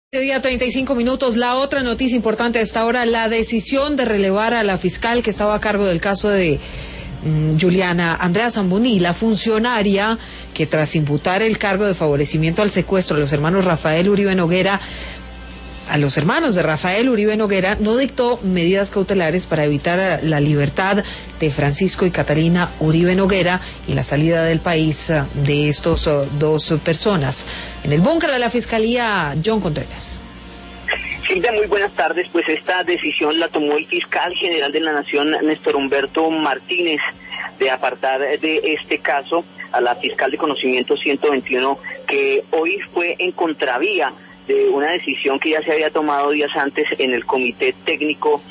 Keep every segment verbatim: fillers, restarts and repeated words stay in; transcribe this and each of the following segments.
Día treinta y cinco minutos. La otra noticia importante a esta hora, la decisión de relevar a la fiscal que estaba a cargo del caso de mmm, Juliana Andrea Zamboni, la funcionaria que tras imputar el cargo de favorecimiento al secuestro a los hermanos Rafael Uribe Noguera, a los hermanos de Rafael Uribe Noguera, no dictó medidas cautelares para evitar la libertad de Francisco y Catalina Uribe Noguera y la salida del país de estos dos personas. En el búnker de la Fiscalía, John Contreras. Silvia, muy buenas tardes. Pues esta decisión la tomó el fiscal general de la Nación, Néstor Humberto Martínez, de apartar de este caso a la fiscal de conocimiento ciento veintiuno, que hoy fue en contravía de una decisión que ya se había tomado días antes en el comité técnico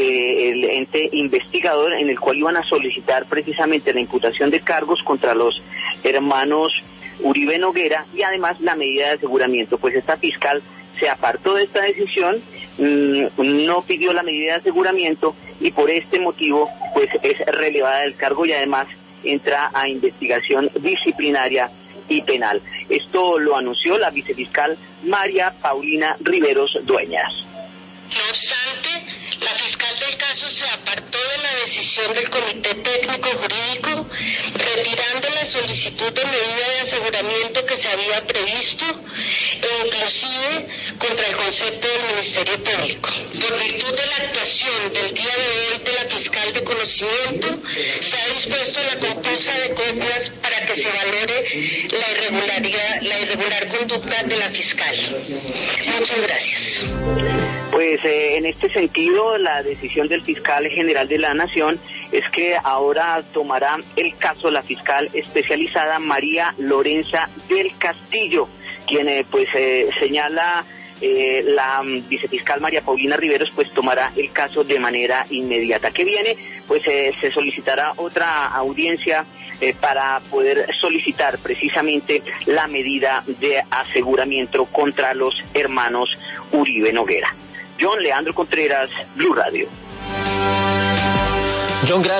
del ente investigador, en el cual iban a solicitar precisamente la imputación de cargos contra los hermanos Uribe Noguera y además la medida de aseguramiento. Pues esta fiscal se apartó de esta decisión, mmm, no pidió la medida de aseguramiento y por este motivo pues es relevada del cargo y además entra a investigación disciplinaria y penal. Esto lo anunció la vicefiscal María Paulina Riveros Dueñas. No obstante, la fiscal del caso se apartó de la decisión del Comité Técnico Jurídico, retirando la solicitud de medida de aseguramiento que se había previsto, e inclusive contra el concepto del Ministerio Público. Por virtud de la actuación del día de hoy de la fiscal de conocimiento, se ha dispuesto la compulsa de copias para que se valore la irregularidad, la irregular conducta de la fiscal. Muchas gracias. Pues eh, en este sentido, la decisión del fiscal general de la Nación es que ahora tomará el caso la fiscal especializada María Lorenza del Castillo, quien eh, pues eh, señala eh, la vicefiscal María Paulina Riveros, pues tomará el caso de manera inmediata. ¿Qué viene? Pues eh, se solicitará otra audiencia eh, para poder solicitar precisamente la medida de aseguramiento contra los hermanos Uribe Noguera. John Leandro Contreras, Blue Radio. John, gracias.